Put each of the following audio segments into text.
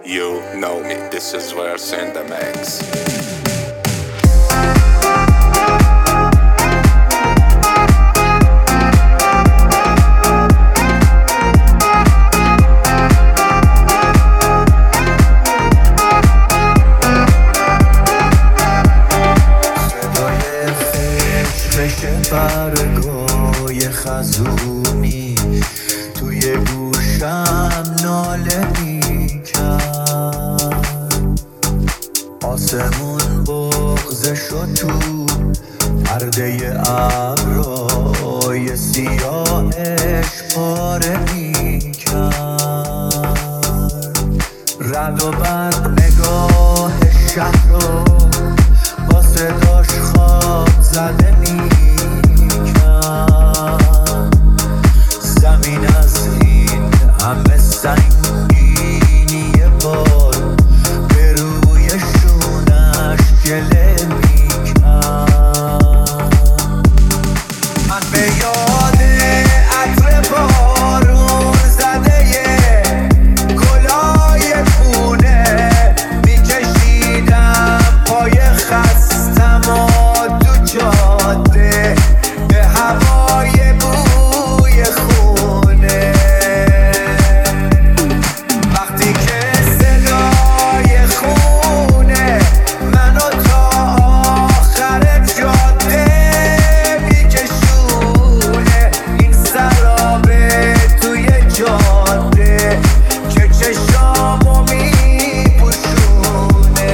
You know me, this is where send the max. برگای خزونی توی گوشم ناله میکرد، آسمون بغضه شد تو پرده ابرای سیاهش پاره میکرد. رد و برق نگاه شهر رو با صداش خواب زده میکرد. زمین از این همه سنگینی بار به روی شونش گله میکرد. من به یاد عطر بارون زده گلای پونه میکشیدم پای خستم و تو جاده به هوای بوی خونه. وقتی که صدای خونه منو تا آخر جاده میکشونه، این سرابه توی جاده که چشامو میپوشونه.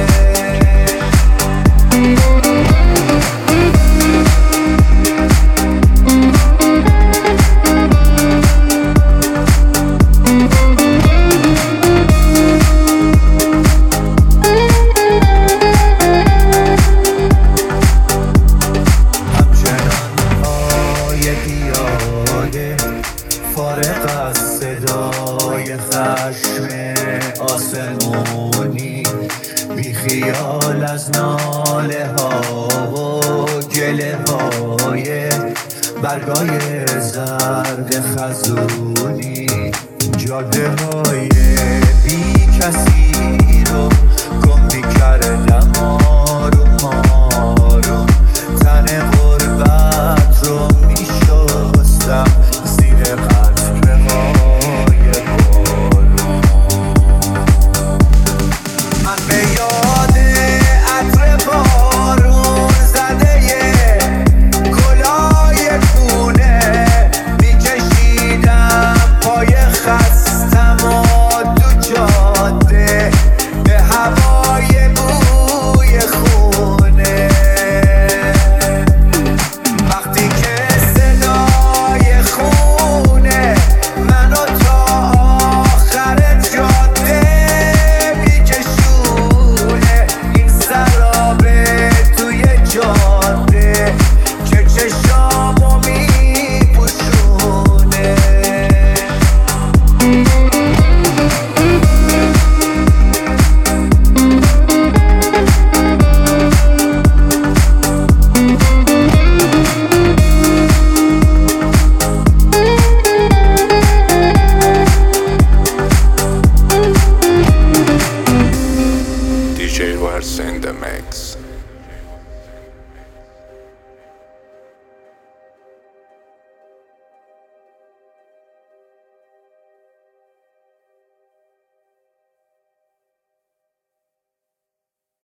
فارغ از صدای خشم آسمونی، بی خیال از ناله ها و گله های برگای زرد خزونی. جاده های بی کسی رو گم میکردم آروم آروم، تن غربت رو میشستم زیر قطره‌های بارون. من به یاد عطر بارون زده گلای پونه میکشیدم پای خستم و تو جاده به هوای بوی خونه. وقتی که صدای خونه منو تا آخر جاده میکشونه، این سرابه توی جاده که چشامو میپوشونه. DJ where send the max.